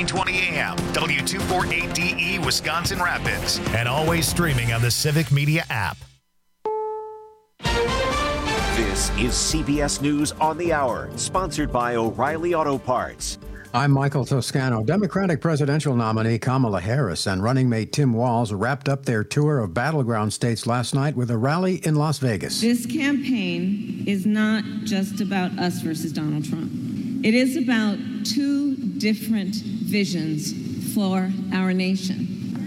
1420 AM, W248DE, Wisconsin Rapids, and always streaming on the Civic Media app. This is CBS News on the Hour, sponsored by O'Reilly Auto Parts. I'm Michael Toscano. Democratic presidential nominee Kamala Harris and running mate Tim Walz wrapped up their tour of battleground states last night with a rally in Las Vegas. This campaign is not just about us versus Donald Trump. It is about two different visions for our nation.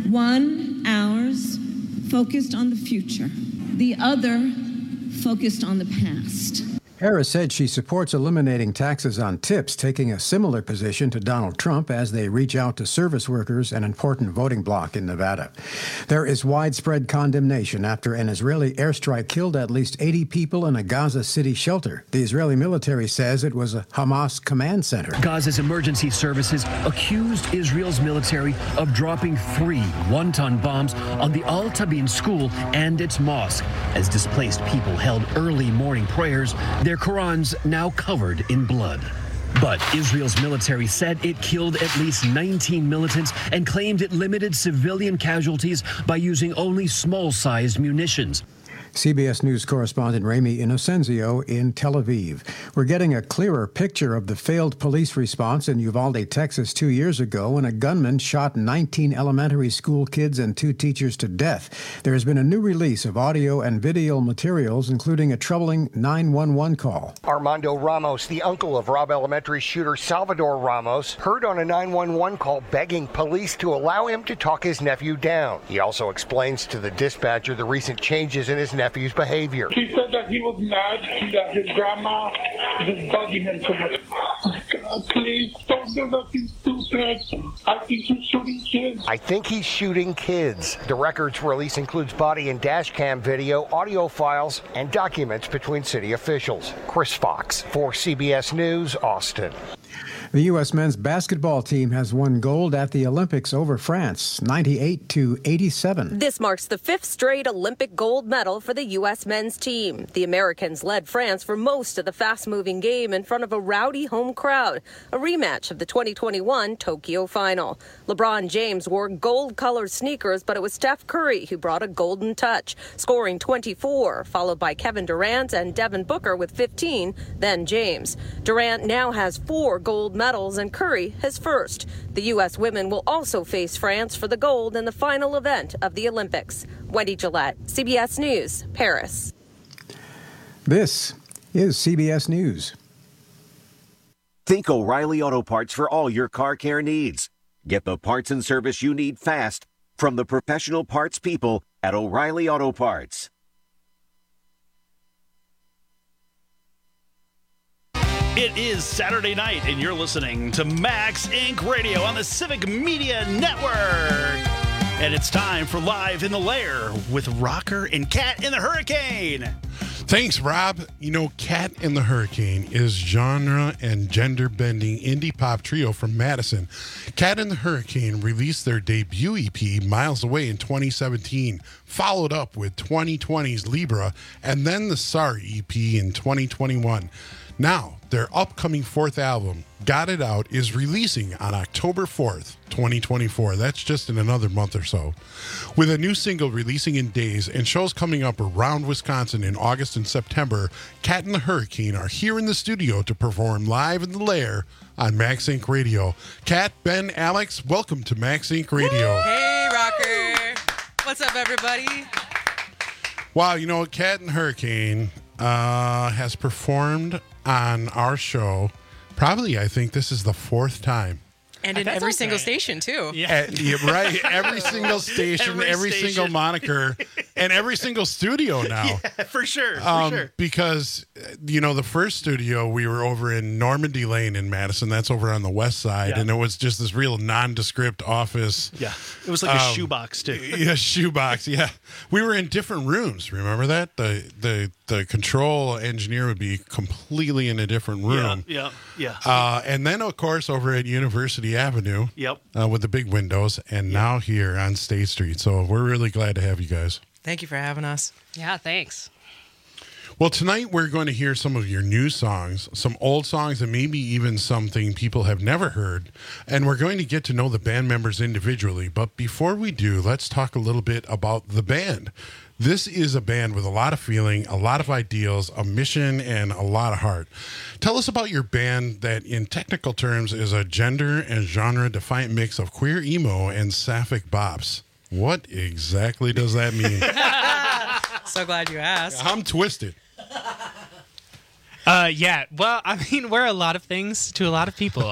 One, ours, focused on the future. The other, focused on the past. Harris said she supports eliminating taxes on tips, taking a similar position to Donald Trump as they reach out to service workers, an important voting bloc in Nevada. There is widespread condemnation after an Israeli airstrike killed at least 80 people in a Gaza City shelter. The Israeli military says it was a Hamas command center. Gaza's emergency services accused Israel's military of dropping 3 one-ton bombs on the Al Tabin school and its mosque. As displaced people held early morning prayers, their Qurans now covered in blood. But Israel's military said it killed at least 19 militants and claimed it limited civilian casualties by using only small-sized munitions. CBS News correspondent Ramy Inocenzio in Tel Aviv. We're getting a clearer picture of the failed police response in Uvalde, Texas 2 years ago when a gunman shot 19 elementary school kids and 2 teachers to death. There has been a new release of audio and video materials, including a troubling 911 call. Armando Ramos, the uncle of Robb Elementary shooter Salvador Ramos, heard on a 911 call begging police to allow him to talk his nephew down. He also explains to the dispatcher the recent changes in his nephew's behavior. He said that he was mad that his grandma was bugging him so much. God, please don't do nothing stupid. I think he's shooting kids. I think he's shooting kids. The record's release includes body and dash cam video, audio files, and documents between city officials. Chris Fox for CBS News, Austin. The U.S. men's basketball team has won gold at the Olympics over France, 98-87. This marks the 5th straight Olympic gold medal for the U.S. men's team. The Americans led France for most of the fast-moving game in front of a rowdy home crowd, a rematch of the 2021 Tokyo final. LeBron James wore gold-colored sneakers, but it was Steph Curry who brought a golden touch, scoring 24, followed by Kevin Durant and Devin Booker with 15, then James. Durant now has 4 gold medals and Curry his first. The U.S. women will also face France for the gold in the final event of the Olympics. Wendy Gillette, CBS News, Paris. This is CBS News. Think O'Reilly Auto Parts for all your car care needs. Get the parts and service you need fast from the professional parts people at O'Reilly Auto Parts. It is Saturday night, and you're listening to Max Inc. Radio on the Civic Media Network. And it's time for Live in the Lair with Rocker and Cat in the Hurricane. Thanks, Rob. You know, Cat in the Hurricane is genre and gender-bending indie pop trio from Madison. Cat in the Hurricane released their debut EP, Miles Away, in 2017, followed up with 2020's Libra, and then the Sorry EP in 2021. Now, their upcoming 4th album, Got It Out, is releasing on October 4th, 2024. That's just in another month or so. With a new single releasing in days and shows coming up around Wisconsin in August and September, Cat and the Hurricane are here in the studio to perform Live in the Lair on Max Inc. Radio. Cat, Ben, Alex, welcome to Max Inc. Radio. Hey, Rocker. What's up, everybody? Wow, you know, Cat and Hurricane has performed on our show. Probably, I think this is the 4th time. And in every single station, too. Yeah, right. Every single station, every single moniker, and every single studio now. Yeah, for sure. Because, you know, the first studio, we were over in Normandy Lane in Madison. That's over on the west side. Yeah. And it was just this real nondescript office. Yeah. It was like a shoebox, too. Yeah, shoebox. Yeah. We were in different rooms. Remember that? The control engineer would be completely in a different room. Yeah. And then, of course, over at University Avenue. Yep. With the big windows, and now here on State Street. So we're really glad to have you guys. Thank you for having us. Yeah, thanks. Well, tonight we're going to hear some of your new songs, some old songs, and maybe even something people have never heard. And we're going to get to know the band members individually. But before we do, let's talk a little bit about the band. This is a band with a lot of feeling, a lot of ideals, a mission, and a lot of heart. Tell us about your band that, in technical terms, is a gender and genre-defiant mix of queer emo and sapphic bops. What exactly does that mean? So glad you asked. I'm twisted. Yeah, well, I mean, we're a lot of things to a lot of people.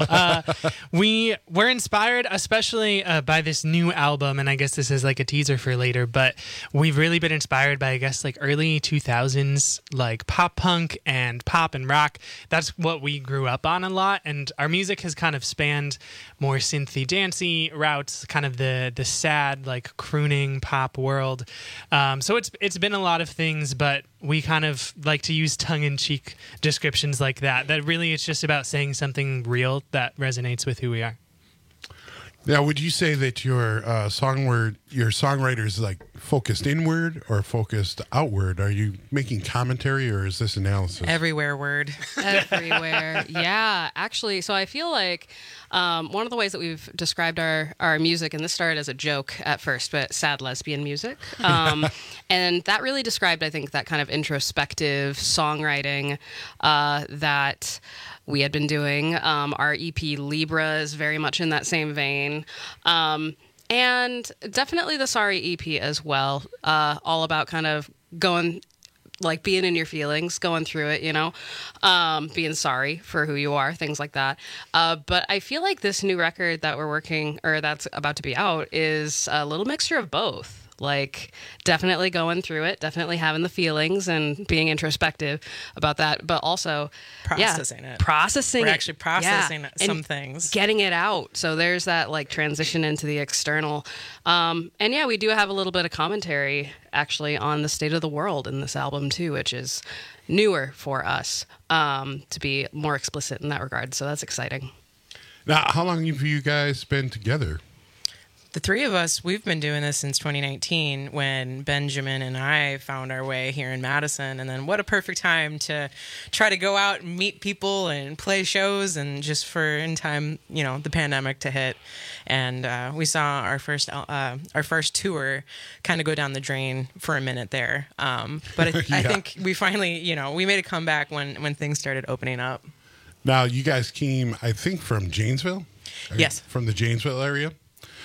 We're inspired, especially by this new album, and I guess this is like a teaser for later, but we've really been inspired by, I guess, like early 2000s, like pop punk and pop and rock. That's what we grew up on a lot, and our music has kind of spanned more synthy, dancey routes, kind of the sad, like crooning pop world. So it's been a lot of things, but we kind of like to use tongue-in-cheek descriptions like that really it's just about saying something real that resonates with who we are. Now, would you say that your songwriter is like focused inward or focused outward? Are you making commentary or is this analysis? Everywhere word. Everywhere. Yeah, actually, so I feel like one of the ways that we've described our music, and this started as a joke at first, but sad lesbian music. And that really described, I think, that kind of introspective songwriting that we had been doing. Our EP Libra is very much in that same vein. And definitely the Sorry EP as well. All about kind of going, like being in your feelings, going through it, you know, being sorry for who you are, things like that. But I feel like this new record that we're working, or that's about to be out, is a little mixture of both. Like definitely going through it, definitely having the feelings and being introspective about that, but also Processing it. Processing We're it. actually processing some and things. Getting it out. So there's that like transition into the external. And yeah, we do have a little bit of commentary actually on the state of the world in this album too, which is newer for us to be more explicit in that regard. So that's exciting. Now, how long have you guys been together? The three of us, we've been doing this since 2019 when Benjamin and I found our way here in Madison. And then what a perfect time to try to go out and meet people and play shows, and just for in time, you know, the pandemic to hit. And we saw our first tour kind of go down the drain for a minute there. But I think we finally, you know, we made a comeback when things started opening up. Now, you guys came, I think, from Janesville? Yes. From the Janesville area?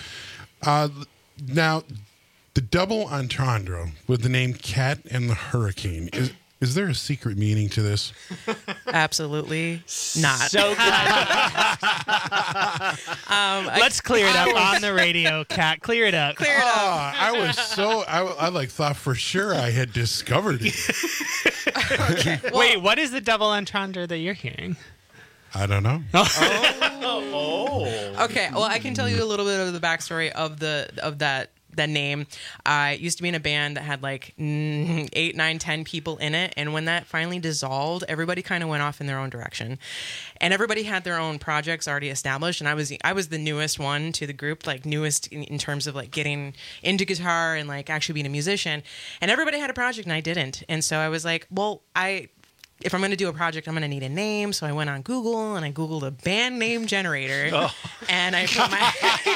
Now, the double entendre with the name Cat and the Hurricane, is there a secret meaning to this? Absolutely not. So glad. Let's clear it up on the radio, Cat. Clear it up. Clear it up. I like thought for sure I had discovered it. Okay. Well, wait, what is the double entendre that you're hearing? I don't know. Okay, well, I can tell you a little bit of the backstory of that name. I used to be in a band that had like 8, 9, 10 people in it, and when that finally dissolved, everybody kind of went off in their own direction, and everybody had their own projects already established. And I was the newest one to the group, like newest in terms of like getting into guitar and like actually being a musician. And everybody had a project, and I didn't. And so I was like, well, if I'm going to do a project, I'm going to need a name. So I went on Google and I Googled a band name generator. And I put my...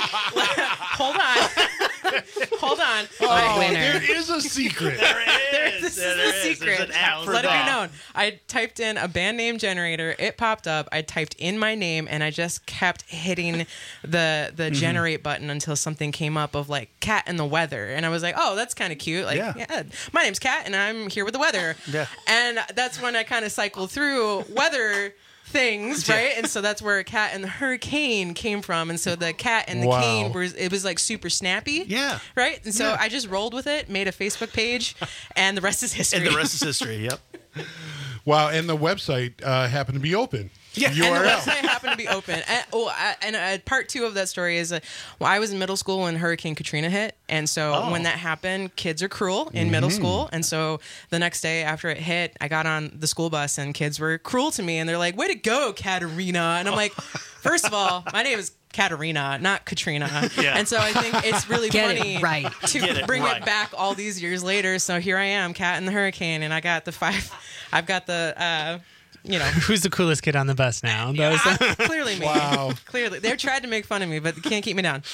Hold on. There is a secret. This is the secret. Let it be known. I typed in a band name generator. It popped up. I typed in my name, and I just kept hitting the generate button until something came up of like Cat and the Weather. And I was like, oh, that's kind of cute. Like, yeah, my name's Cat, and I'm here with the weather. Yeah. And that's when I kind of cycled through weather things, right? And so that's where Cat and the Hurricane came from. And so the cat and the cane it was like super snappy. Yeah. Right? And so I just rolled with it, made a Facebook page, and the rest is history. And the rest is history, yep. Wow, and the website happened to be open. Yeah, URL. and the website happened to be open. And part 2 of that story is, I was in middle school when Hurricane Katrina hit, and so when that happened, kids are cruel in middle school, and so the next day after it hit, I got on the school bus, and kids were cruel to me, and they're like, "Way to go, Katarina!" And I'm like, first of all, my name is Katerina, not Katrina. Yeah. And so I think it's really funny to Get it bring right. it back all these years later. So here I am, Cat in the Hurricane, and I've got the Who's the coolest kid on the bus now? clearly me. Wow. Clearly. They've tried to make fun of me, but they can't keep me down.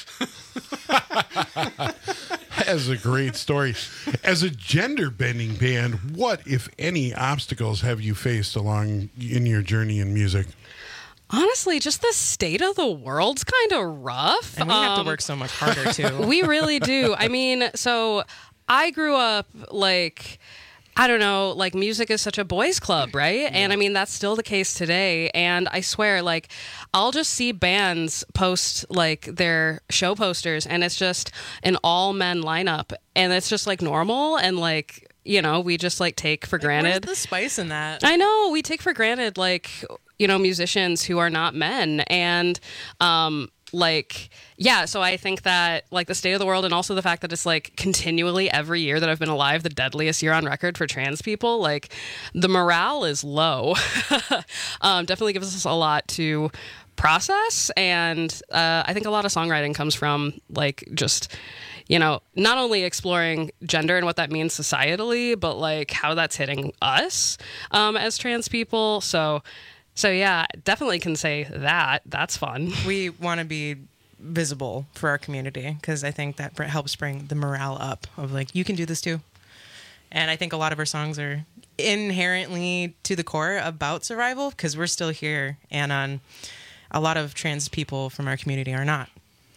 That's a great story. As a gender-bending band, what, if any, obstacles have you faced along in your journey in music? Honestly, just the state of the world's kind of rough. And we have to work so much harder, too. We really do. I mean, so I grew up like... I don't know, like music is such a boys club, right? Yeah. And I mean, that's still the case today. And I swear, like, I'll just see bands post like their show posters and it's just an all men lineup. And it's just like normal. And like, you know, we just like take for granted. Where's the spice in that? I know, we take for granted, like, you know, musicians who are not men. And, like, yeah, so I think that like the state of the world and also the fact that it's like continually every year that I've been alive, the deadliest year on record for trans people, like the morale is low. Definitely gives us a lot to process. And I think a lot of songwriting comes from like just, you know, not only exploring gender and what that means societally, but like how that's hitting us as trans people. So yeah, definitely can say that. That's fun. We want to be visible for our community because I think that helps bring the morale up of like, you can do this too. And I think a lot of our songs are inherently to the core about survival because we're still here. And a lot of trans people from our community are not.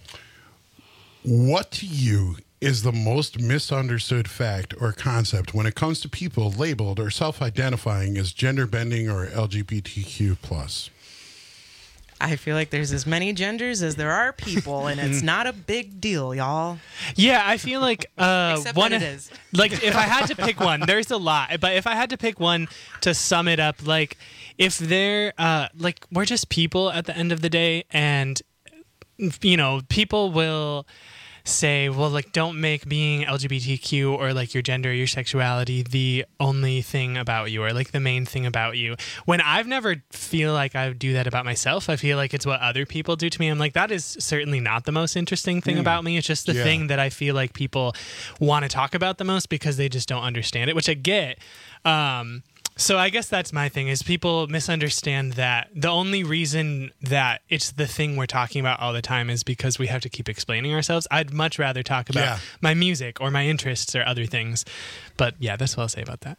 What to you is the most misunderstood fact or concept when it comes to people labeled or self-identifying as gender bending or LGBTQ+? I feel like there's as many genders as there are people, and it's not a big deal, y'all. Yeah, I feel like Except one that it is. Like if I had to pick one, there's a lot, but if I had to pick one to sum it up, like if they're like we're just people at the end of the day, and you know, people will say, well, like, don't make being LGBTQ or like your gender, your sexuality the only thing about you or like the main thing about you. When I've never feel like I would do that about myself, I feel like it's what other people do to me. I'm like, that is certainly not the most interesting thing about me. It's just the thing that I feel like people want to talk about the most because they just don't understand it, which I get. So I guess that's my thing is people misunderstand that the only reason that it's the thing we're talking about all the time is because we have to keep explaining ourselves. I'd much rather talk about my music or my interests or other things. But yeah, that's what I'll say about that.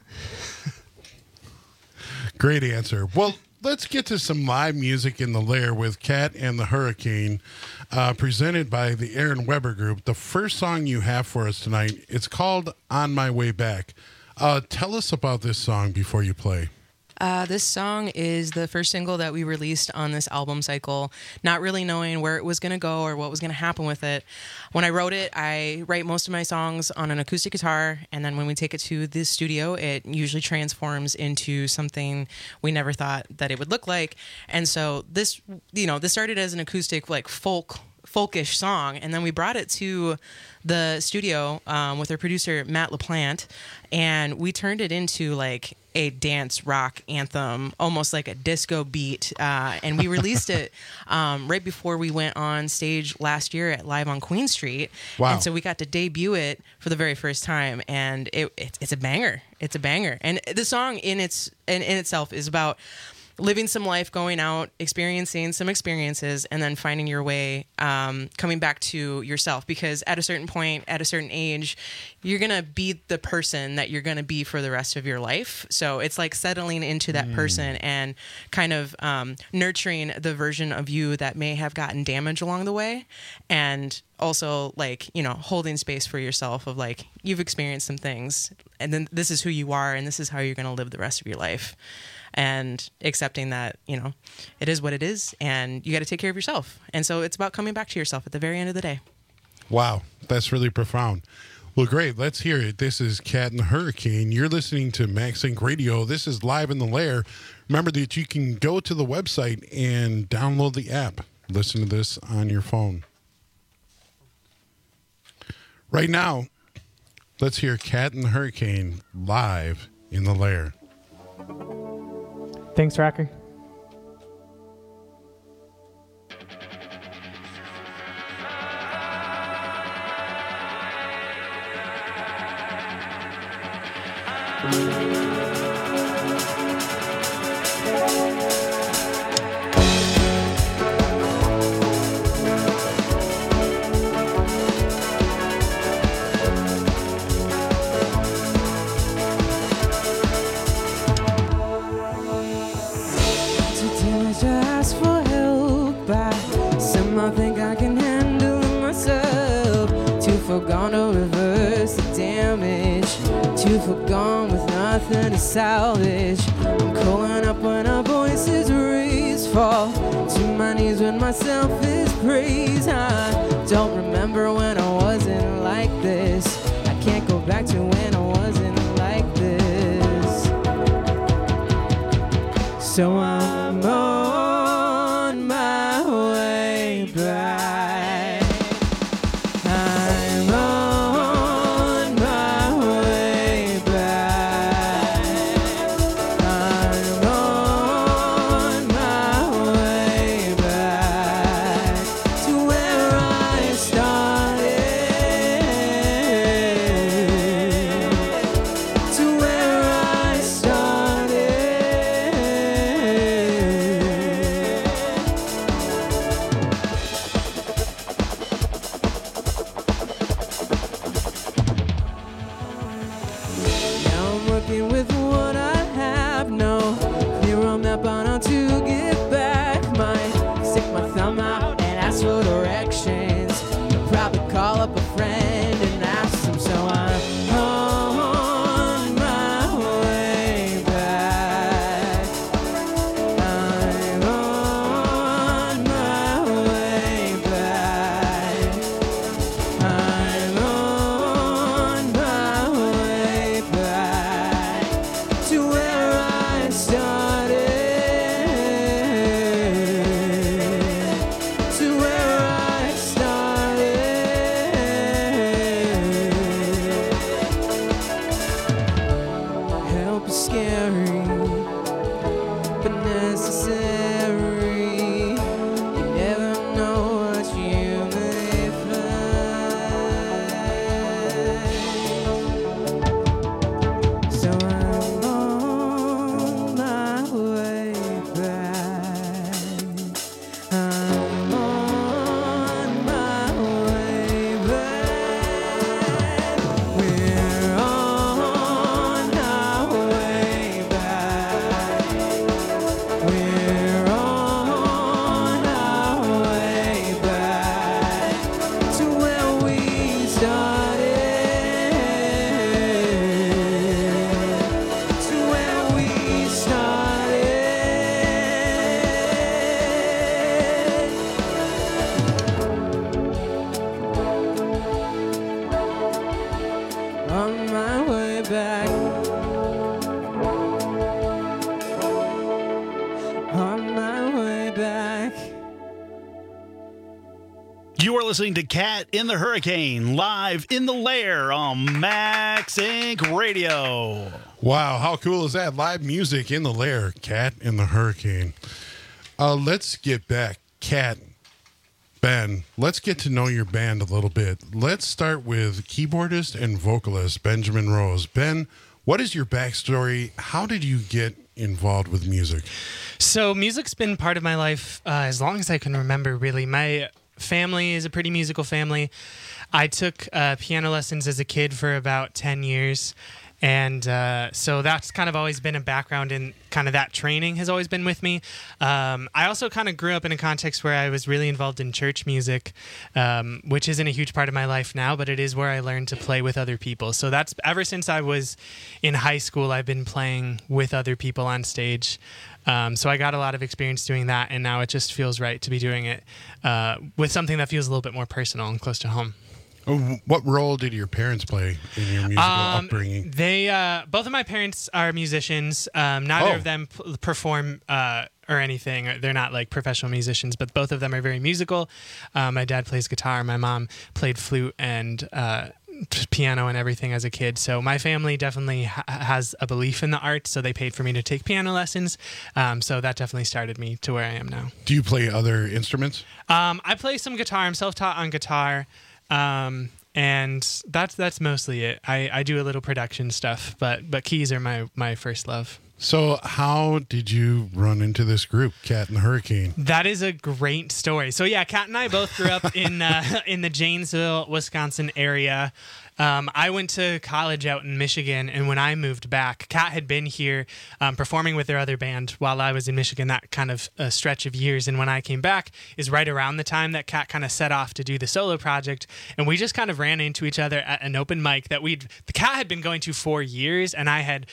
Great answer. Well, let's get to some live music in the Lair with Cat and the Hurricane, presented by the Aaron Weber Group. The first song you have for us tonight, it's called On My Way Back. Tell us about this song before you play. This song is the first single that we released on this album cycle, not really knowing where it was going to go or what was going to happen with it. When I wrote it, I write most of my songs on an acoustic guitar, and then when we take it to the studio, it usually transforms into something we never thought that it would look like. And so this started as an acoustic, like folkish song, and then we brought it to the studio with our producer Matt LaPlante, and we turned it into like a dance rock anthem, almost like a disco beat, and we released it right before we went on stage last year at Live on Queen Street. Wow. And so we got to debut it for the very first time, and it's a banger. It's a banger, and the song in itself is about living some life, going out, experiencing some experiences, and then finding your way, coming back to yourself. Because at a certain point, at a certain age, you're going to be the person that you're going to be for the rest of your life. So it's like settling into that person and kind of nurturing the version of you that may have gotten damaged along the way. And also, like, you know, holding space for yourself of like, you've experienced some things, and then this is who you are, and this is how you're going to live the rest of your life. And accepting that, you know, it is what it is, and you got to take care of yourself. And so it's about coming back to yourself at the very end of the day. Wow, that's really profound. Well, great. Let's hear it. This is Cat and the Hurricane. You're listening to Max Inc. Radio. This is Live in the Lair. Remember that you can go to the website and download the app. Listen to this on your phone. Right now, let's hear Cat and the Hurricane live in the Lair. Thanks, Rocker. I think I can handle it myself. Too far gone to reverse the damage. Too far gone with nothing to salvage. I'm calling up when our voices raise, fall to my knees when my selfish praise. I don't remember when I wasn't like this. I can't go back to when I wasn't like this. So I'm on my way back. I'm on my way back. I'm on my way back to where I started. To where I started. Now I'm working with what I have, no clear map on how to get back. Might stick my thumb out and ask for directions. I'll probably call up a friend and ask them. So I'm on my way back. I'm on my way back. I'm on my way back to where I started. To where I started. Help is scary, but necessary. You never know what you may find. So I'm on my way back. I'm on my way back. We're on our way back. We're on our way back to where we started. To where we started. On my way back. On my way back. You are listening to Cat in the Hurricane, live in the lair on Max Inc. Radio. Wow, how cool is that? Live music in the lair, Cat in the Hurricane. Let's get back, Cat, Ben, let's get to know your band a little bit. Let's start with keyboardist and vocalist Benjamin Rose. Ben, what is your backstory? How did you get involved with music? So music's been part of my life as long as I can remember, really. My family is a pretty musical family. I took piano lessons as a kid for about 10 years. And so that's kind of always been a background, and kind of that training has always been with me. I also kind of grew up in a context where I was really involved in church music, which isn't a huge part of my life now, but it is where I learned to play with other people. So that's ever since I was in high school, I've been playing with other people on stage. So I got a lot of experience doing that, and now it just feels right to be doing it with something that feels a little bit more personal and close to home. What role did your parents play in your musical upbringing? They both of my parents are musicians. Neither of them perform or anything. They're not like professional musicians, but both of them are very musical. My dad plays guitar. My mom played flute and piano and everything as a kid. So my family definitely has a belief in the art, so they paid for me to take piano lessons. So that definitely started me to where I am now. Do you play other instruments? I play some guitar. I'm self-taught on guitar. and that's mostly it. I do a little production stuff, but keys are my first love. So how did you run into this group, Cat and the Hurricane? That is a great story. So yeah, Kat and I both grew up in the Janesville, Wisconsin area. I went to college out in Michigan, and when I moved back, Kat had been here performing with their other band while I was in Michigan, that kind of stretch of years. And when I came back is right around the time that Kat kind of set off to do the solo project, and we just kind of ran into each other at an open mic that the Kat had been going to for years, and I had,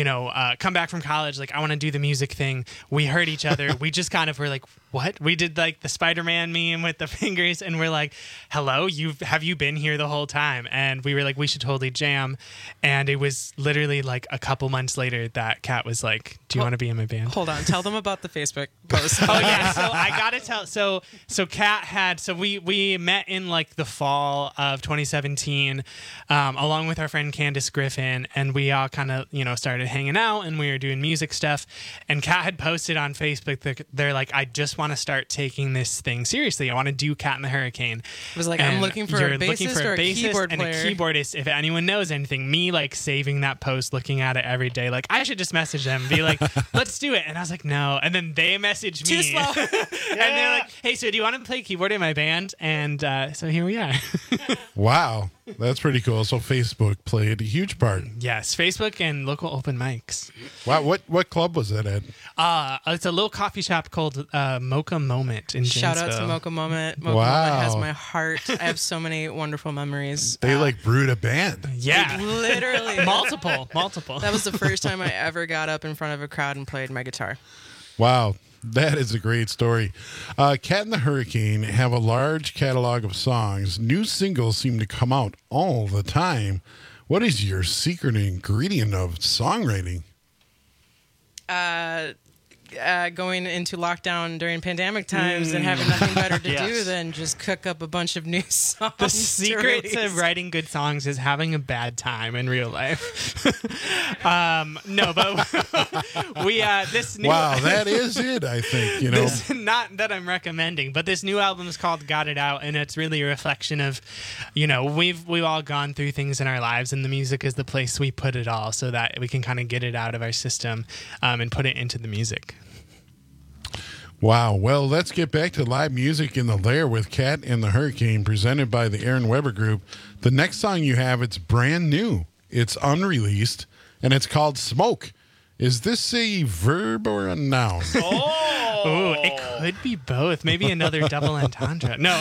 come back from college, like, I want to do the music thing. We heard each other. We just kind of were like, what? We did like the Spider-Man meme with the fingers, and we're like, hello, have you been here the whole time? And we were like, we should totally jam. And it was literally like a couple months later that Kat was like, do you want to be in my band? Hold on, tell them about the Facebook post. Oh yeah, so I gotta tell. So Kat had, we met in like the fall of 2017, along with our friend Candace Griffin, and we all kind of started hanging out, and we were doing music stuff. And Kat had posted on Facebook that they're like, I just want to start taking this thing seriously. I want to do Cat and the Hurricane. It was like, I'm looking for a bassist or a keyboard and player. A keyboardist. If anyone knows anything, me like saving that post, looking at it every day, like I should just message them, be like, let's do it. And I was like, no. And then they messaged me. Too slow. And they're like, hey, so do you want to play keyboard in my band? And so here we are. Wow. That's pretty cool. So Facebook played a huge part. Yes, Facebook and local open mics. Wow, what club was that at? It's a little coffee shop called Mocha Moment in Janesville. Shout out to Mocha Moment. Mocha Moment has my heart. I have so many wonderful memories. They like brewed a band. Yeah. Literally. Multiple. That was the first time I ever got up in front of a crowd and played my guitar. Wow. That is a great story. Cat and the Hurricane have a large catalog of songs. New singles seem to come out all the time. What is your secret ingredient of songwriting? Going into lockdown during pandemic times and having nothing better to do than just cook up a bunch of new songs. The secret to writing good songs is having a bad time in real life. No, but we this new wow, that is it. I think this, not that I'm recommending, but this new album is called "Got It Out," and it's really a reflection of, we've all gone through things in our lives, and the music is the place we put it all, so that we can kind of get it out of our system and put it into the music. Wow. Well, let's get back to live music in the Lair with Cat and the Hurricane, presented by the Aaron Weber Group. The next song you have, it's brand new. It's unreleased, and it's called Smoke. Is this a verb or a noun? Oh, it could be both. Maybe another double entendre. No,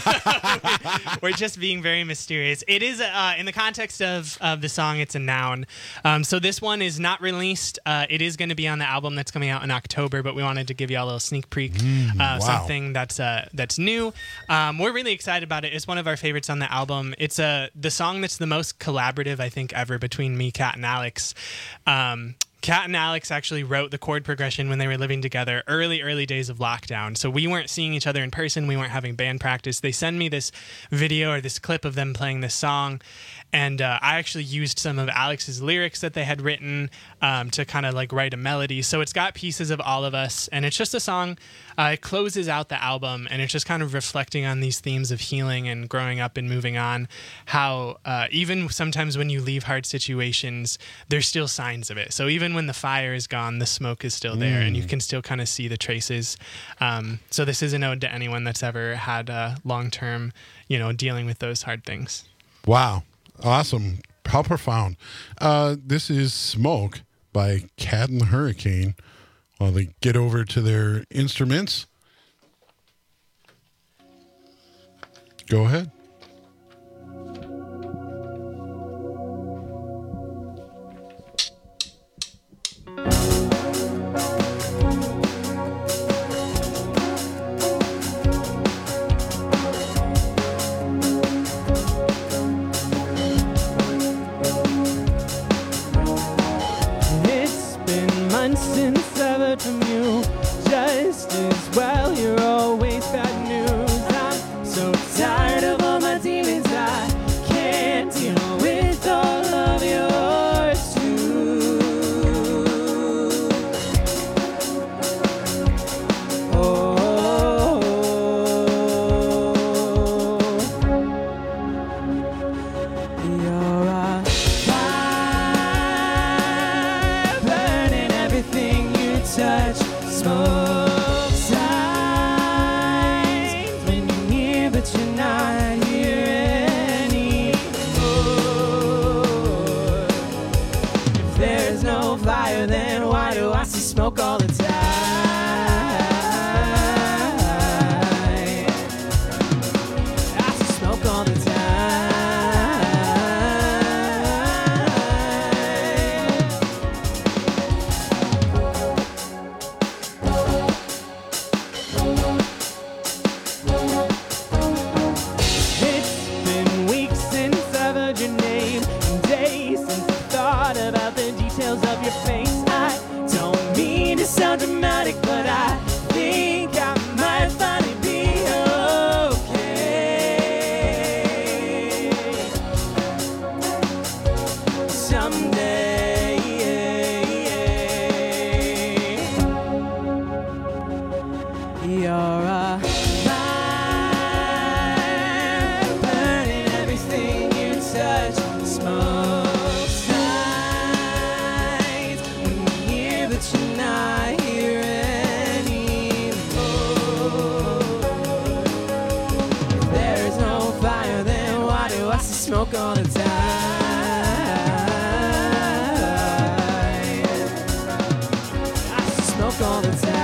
we're just being very mysterious. It is, in the context of the song, it's a noun. So this one is not released. It is going to be on the album that's coming out in October, but we wanted to give you all a little sneak peek, something that's new. We're really excited about it. It's one of our favorites on the album. It's the song that's the most collaborative, I think, ever between me, Kat, and Alex. Kat and Alex actually wrote the chord progression when they were living together early days of lockdown. So we weren't seeing each other in person. We weren't having band practice. They send me this video or this clip of them playing this song. And I actually used some of Alex's lyrics that they had written to kind of like write a melody. So it's got pieces of all of us. And it's just a song. It closes out the album. And it's just kind of reflecting on these themes of healing and growing up and moving on. How even sometimes when you leave hard situations, there's still signs of it. So even when the fire is gone, the smoke is still there. And you can still kind of see the traces. So this is an ode to anyone that's ever had long-term, dealing with those hard things. Wow. Awesome. How profound. This is Smoke by Cat and the Hurricane. While they get over to their instruments. Go ahead. Since I've heard from you, just as well, you're always bad news. I'm so tired of all smoke all the time. I see smoke all the time. It's been weeks since I've heard your name, and days since I thought about the details of your face. I don't mean to sound dramatic, but I think I might finally be okay someday. You're a fire burning everything you touch. Smoke signs when you hear that you're not here anymore. If there's no fire, then why do I see smoke all the time? I see smoke all the time.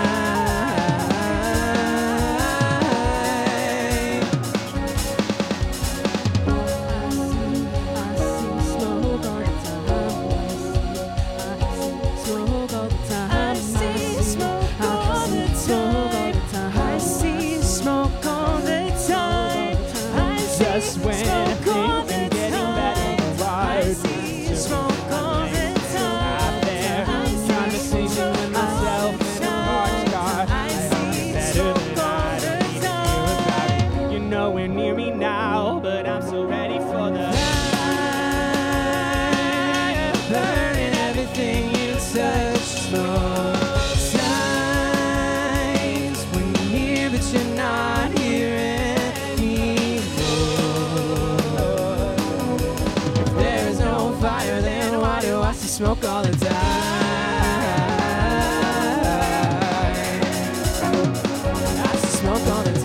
Just when things are getting better, why do you smoke all the time? There, trying to sing to myself in a hard car. I don't get better than I need to hear about it. You're nowhere near me now, but I'm so ready for the fire burning everything you touch. Smoke signs when you hear that you're not here anymore. If there's no fire, then why do I see smoke all the time? I see smoke all the time.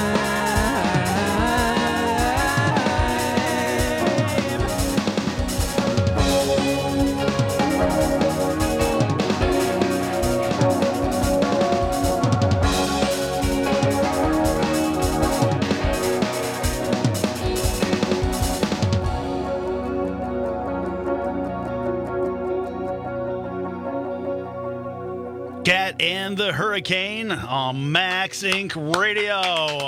Cat and the Hurricane on Max Inc. Radio.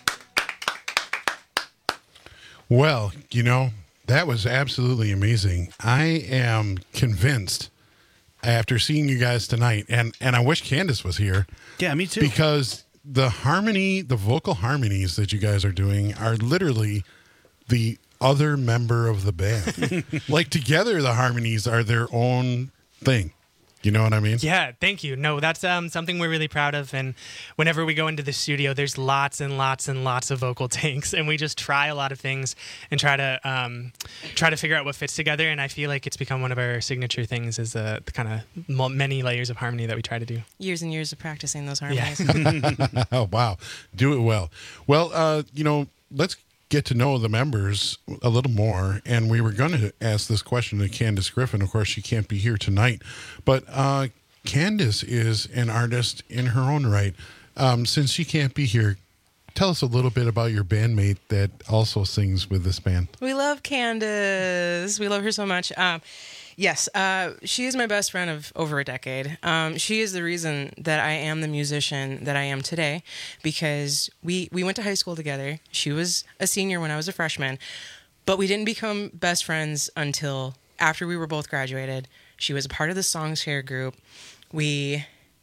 Well, you know, that was absolutely amazing. I am convinced after seeing you guys tonight, and I wish Candace was here. Yeah, me too. Because the harmony, the vocal harmonies that you guys are doing are literally the other member of the band. Like together, the harmonies are their own thing. You know what I mean? Yeah, thank you. No, that's something we're really proud of. And whenever we go into the studio, there's lots and lots and lots of vocal takes, and we just try a lot of things and try to figure out what fits together. And I feel like it's become one of our signature things is the kind of many layers of harmony that we try to do. Years and years of practicing those harmonies. Yeah. Oh, wow. Do it well. Well, you know, let's get to know the members a little more, and we were going to ask this question to Candace Griffin. Of course, she can't be here tonight, but Candace is an artist in her own right. Since she can't be here, tell us a little bit about your bandmate that also sings with this band. We love Candace. We love her so much. Yes, she is my best friend of over a decade. She is the reason that I am the musician that I am today, because we went to high school together. She was a senior when I was a freshman, but we didn't become best friends until after we were both graduated. She was a part of the Songshare group. We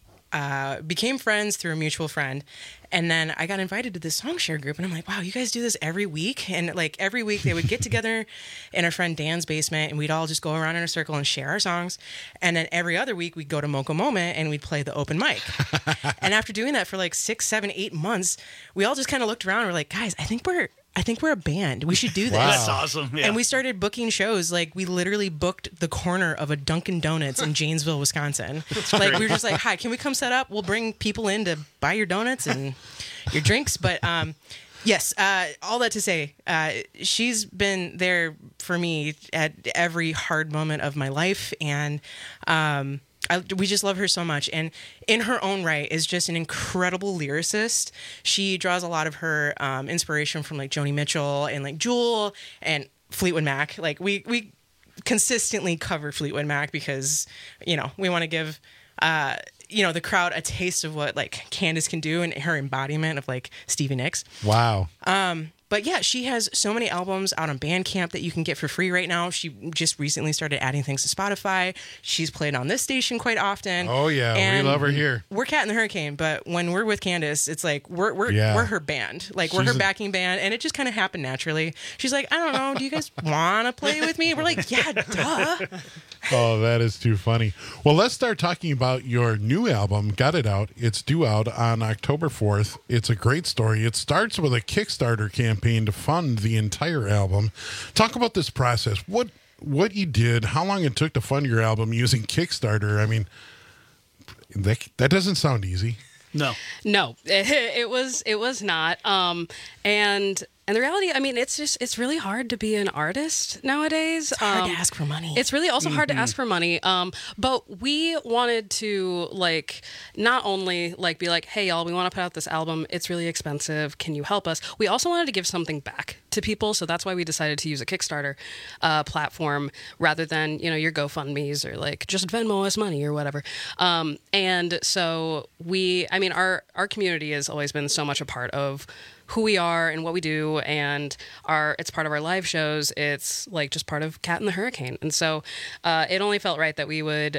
became friends through a mutual friend. And then I got invited to this Songshare group, and I'm like, wow, you guys do this every week? And like every week they would get together in our friend Dan's basement, and we'd all just go around in a circle and share our songs. And then every other week we'd go to Mocha Moment and we'd play the open mic. And after doing that for like 6, 7, 8 months, we all just kind of looked around and we're like, guys, I think we're a band. We should do this. Wow. That's awesome. Yeah. And we started booking shows. Like we literally booked the corner of a Dunkin' Donuts in Janesville, Wisconsin. Like we were just like, hi, can we come set up? We'll bring people in to buy your donuts and your drinks. But yes, all that to say, she's been there for me at every hard moment of my life. And we just love her so much, and in her own right is just an incredible lyricist. She draws a lot of her inspiration from like Joni Mitchell and like Jewel and Fleetwood Mac. Like we consistently cover Fleetwood Mac because we want to give the crowd a taste of what like Candace can do and her embodiment of like Stevie Nicks. Wow. But yeah, she has so many albums out on Bandcamp that you can get for free right now. She just recently started adding things to Spotify. She's played on this station quite often. Oh yeah, and we love her here. We're Cat in the Hurricane, but when we're with Candace, it's like we're her band. Like we're her backing band, and it just kind of happened naturally. She's like, I don't know, do you guys want to play with me? We're like, yeah, duh. Oh, that is too funny. Well, let's start talking about your new album, Got It Out. It's due out on October 4th. It's a great story. It starts with a Kickstarter campaign to fund the entire album. Talk about this process. What you did, how long it took to fund your album using Kickstarter. I mean, that doesn't sound easy. No, it was not. And the reality, I mean, it's really hard to be an artist nowadays. It's hard to ask for money. It's really also hard to ask for money. But we wanted to not only be like, hey y'all, we want to put out this album. It's really expensive. Can you help us? We also wanted to give something back to people. So that's why we decided to use a Kickstarter platform rather than, your GoFundMe's or just Venmo us money or whatever. And so our community has always been so much a part of who we are and what we do, and it's part of our live shows. It's just part of Cat in the Hurricane. And so it only felt right that we would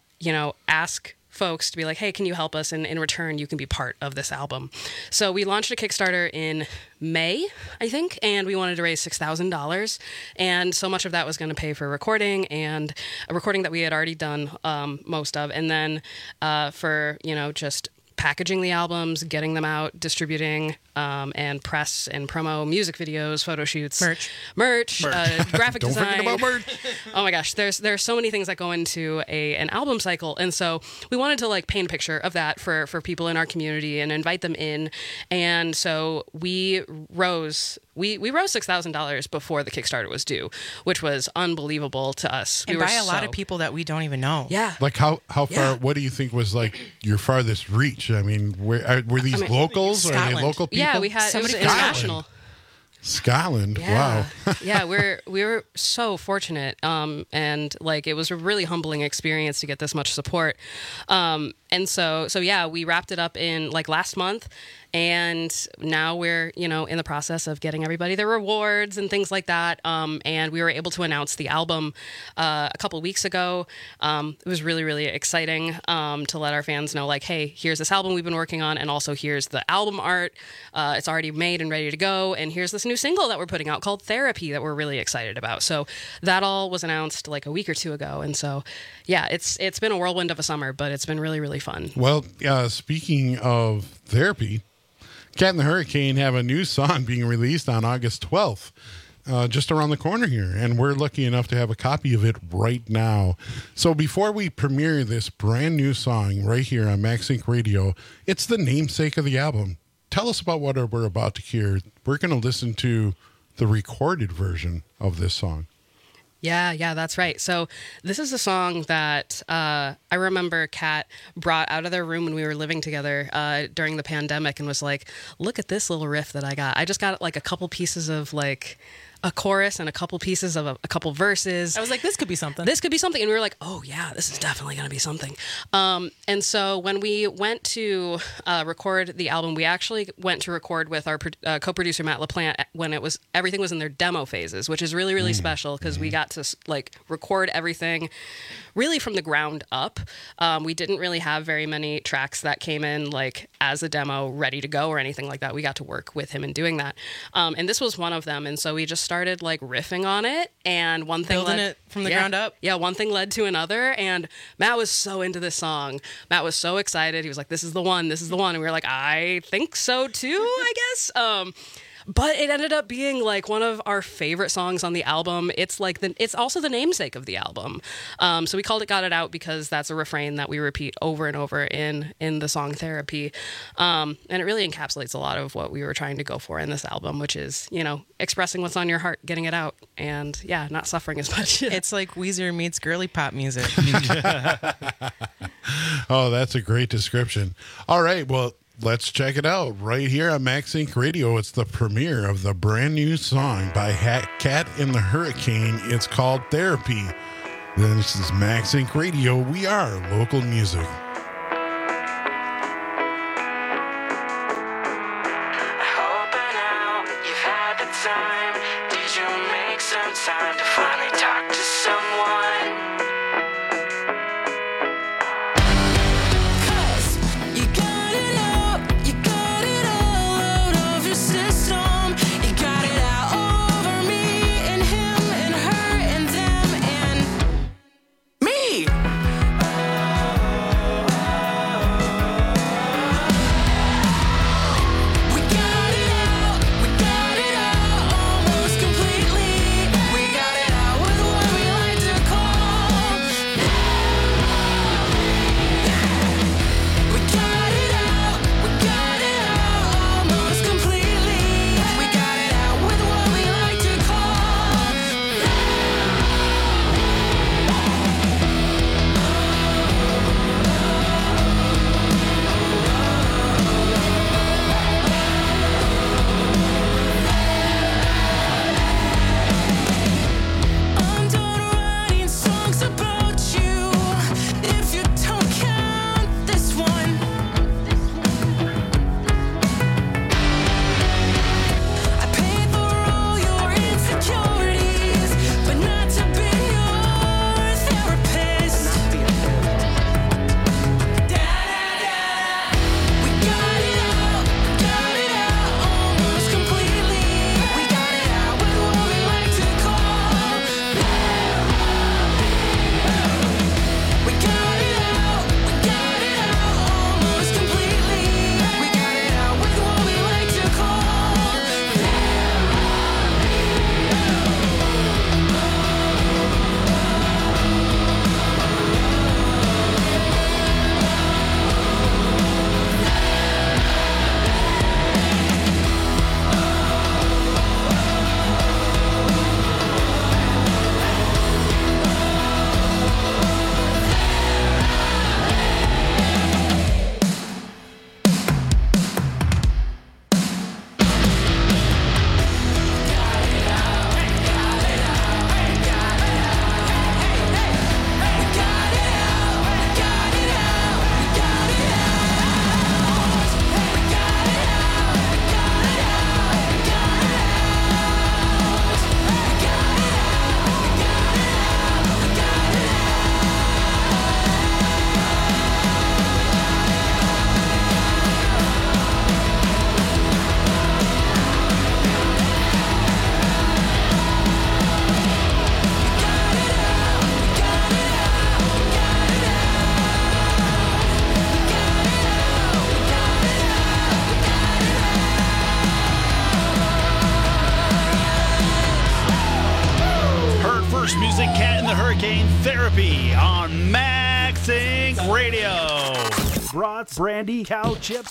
ask folks to be like, hey, can you help us? And in return, you can be part of this album. So we launched a Kickstarter in May, I think, and we wanted to raise $6,000. And so much of that was going to pay for recording, and a recording that we had already done most of. And then for, just packaging the albums, getting them out, distributing, and press and promo, music videos, photo shoots, merch, graphic design. Don't forget about merch. Oh my gosh, there's so many things that go into an album cycle, and so we wanted to paint a picture of that for people in our community and invite them in. And so we rose $6,000 before the Kickstarter was due, which was unbelievable to us. And by a lot of people that we don't even know. Yeah. How far? What do you think was your farthest reach? I mean, were these locals? Scotland. Or are they local people? Yeah, we had it was international. Scotland. Yeah. Wow. Yeah, we were so fortunate, and it was a really humbling experience to get this much support. And so yeah, we wrapped it up in last month. And now we're, in the process of getting everybody their rewards and things like that. And we were able to announce the album a couple weeks ago. It was really, really exciting to let our fans know, hey, here's this album we've been working on, and also here's the album art. It's already made and ready to go. And here's this new single that we're putting out called Therapy that we're really excited about. So that all was announced a week or two ago. And so, yeah, it's been a whirlwind of a summer, but it's been really, really fun. Well, speaking of Therapy, Cat in the Hurricane have a new song being released on August 12th, just around the corner here, and we're lucky enough to have a copy of it right now. So before we premiere this brand new song right here on Max Inc. Radio, it's the namesake of the album. Tell us about what we're about to hear. We're going to listen to the recorded version of this song. Yeah, that's right. So this is a song that I remember Kat brought out of their room when we were living together during the pandemic and was like, look at this little riff that I got. I just got a couple pieces of a chorus and a couple pieces of a couple verses. I was like, this could be something. This could be something. And we were like, oh yeah, this is definitely going to be something. And so when we went to record the album, we actually went to record with our co-producer Matt LaPlante when everything was in their demo phases, which is really, really special because we got to record everything really from the ground up. We didn't really have very many tracks that came in as a demo ready to go or anything like that. We got to work with him in doing that. And this was one of them. And so we just started riffing on it, and one thing building it from the ground up. Yeah, one thing led to another, and Matt was so into this song. Matt was so excited. He was like, this is the one, and we were like, I think so too, I guess. But it ended up being like one of our favorite songs on the album. It's like it's also the namesake of the album. So we called it "Got It Out" because that's a refrain that we repeat over and over in the song "Therapy," and it really encapsulates a lot of what we were trying to go for in this album, which is, you know, expressing what's on your heart, getting it out, and yeah, not suffering as much. It's like Weezer meets girly pop music. Oh, that's a great description. All right, well, let's check it out right here on Max Inc. Radio. It's the premiere of the brand new song by Cat in the Hurricane. It's called Therapy. This is Max Inc. Radio. We are local music. Time to finally talk to someone. 'Cause you got it out, you got it all out of your system. You got it out over me and him and her and them and me. We got it out almost completely. We got it out with what we like to call. We got it out almost completely. We got it out with what we like to call. I'm done writing songs about you. If you don't count this one, I paid for all your insecurities, but not to be your therapist. We got it out almost completely. We got it out with what we like to call. We got it out almost completely. We got it out with what we like to call. Heard first music, Cat in the Hurricane, Therapy on Max Inc. Radio. Brats, brandy, cow chips,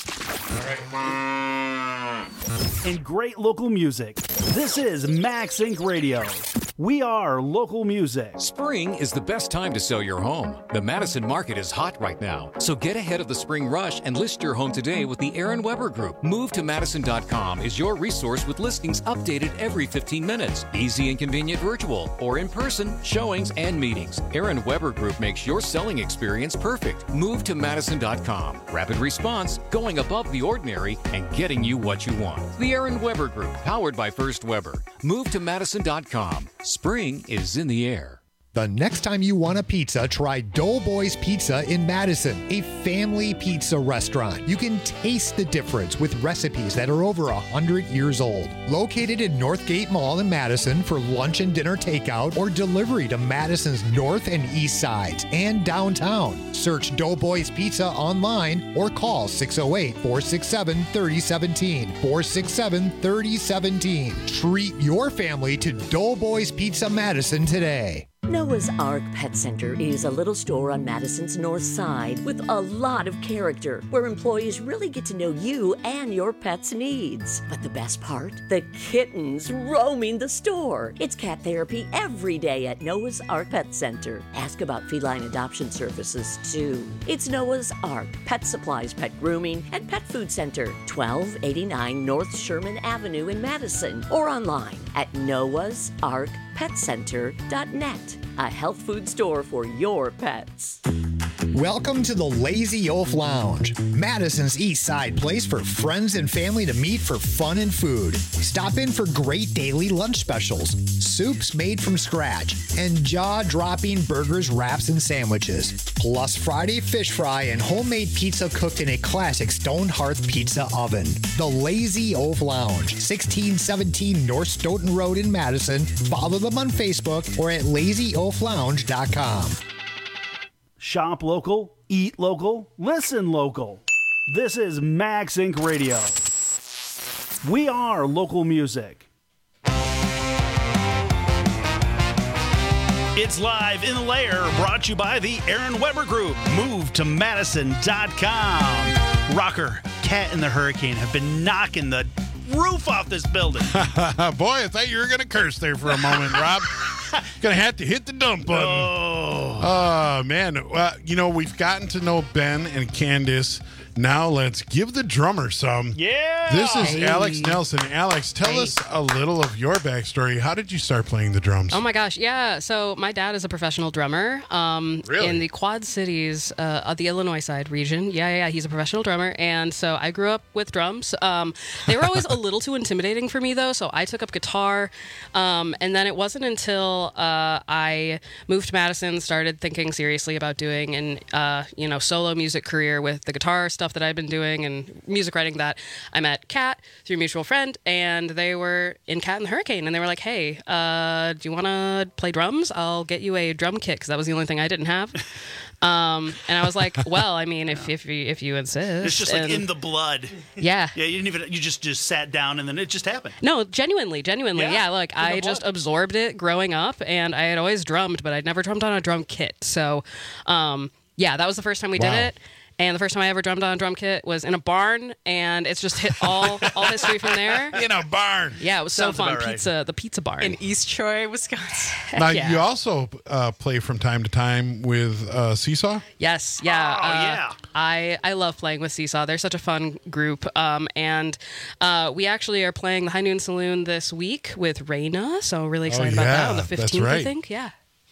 and great local music. This is Max Inc. Radio. We are local music. Spring is the best time to sell your home. The Madison market is hot right now, so get ahead of the spring rush and list your home today with the Aaron Weber Group. MoveToMadison.com is your resource with listings updated every 15 minutes. Easy and convenient virtual or in-person showings and meetings. Aaron Weber Group makes your selling experience perfect. MoveToMadison.com. Rapid response, going above the ordinary, and getting you what you want. The Aaron Weber Group, powered by First Weber. MoveToMadison.com. Spring is in the air. The next time you want a pizza, try Doughboys Pizza in Madison, a family pizza restaurant. You can taste the difference with recipes that are over 100 years old. Located in Northgate Mall in Madison for lunch and dinner takeout or delivery to Madison's north and east sides and downtown. Search Doughboys Pizza online or call 608-467-3017. 467-3017. Treat your family to Doughboys Pizza Madison today. Noah's Ark Pet Center is a little store on Madison's north side with a lot of character, where employees really get to know you and your pet's needs. But the best part? The kittens roaming the store. It's cat therapy every day at Noah's Ark Pet Center. Ask about feline adoption services, too. It's Noah's Ark Pet Supplies, Pet Grooming, and Pet Food Center, 1289 North Sherman Avenue in Madison, or online at noahsarkpetcenter.net. A health food store for your pets. Welcome to the Lazy Oaf Lounge, Madison's East Side place for friends and family to meet for fun and food. Stop in for great daily lunch specials, soups made from scratch, and jaw-dropping burgers, wraps, and sandwiches. Plus Friday fish fry and homemade pizza cooked in a classic stone hearth pizza oven. The Lazy Oaf Lounge, 1617 North Stoughton Road in Madison. Follow them on Facebook or at lazyoaflounge.com. Shop local, eat local, listen local. This is Max Inc. Radio. We are local music. It's Live in the Lair, brought to you by the Aaron Weber Group. Move to Madison.com. Rocker, Cat and the Hurricane have been knocking the roof off this building. Boy, I thought you were going to curse there for a moment, Rob. Gonna have to hit the dump button. Oh man. We've gotten to know Ben and Candace. Now let's give the drummer some. Yeah. This is Alex Nelson. Alex, tell us a little of your backstory. How did you start playing the drums? Oh my gosh, yeah. So my dad is a professional drummer Really? in the Quad Cities of the Illinois side region. Yeah, he's a professional drummer. And so I grew up with drums. They were always a little too intimidating for me, though, so I took up guitar. And then it wasn't until I moved to Madison, started thinking seriously about doing an solo music career with the guitar stuff that I've been doing and music writing, that I met Kat through a mutual friend, and they were in Cat and the Hurricane, and they were like, hey, do you want to play drums? I'll get you a drum kit, because that was the only thing I didn't have. And I was like, well, I mean, if you insist. It's just like in the blood. Yeah. Yeah, you just sat down and then it just happened. No, genuinely. Yeah, Like I just absorbed it growing up, and I had always drummed, but I'd never drummed on a drum kit. So, that was the first time we did it. And the first time I ever drummed on a drum kit was in a barn, and it's just hit all history from there. In a barn. Yeah, it was Sounds so fun. about right. The pizza barn. In East Troy, Wisconsin. Now, you also play from time to time with Seesaw? Yes, yeah. Oh, yeah. I love playing with Seesaw. They're such a fun group. And we actually are playing the High Noon Saloon this week with Raina, so really excited about that on the 15th, that's right. I think. Yeah.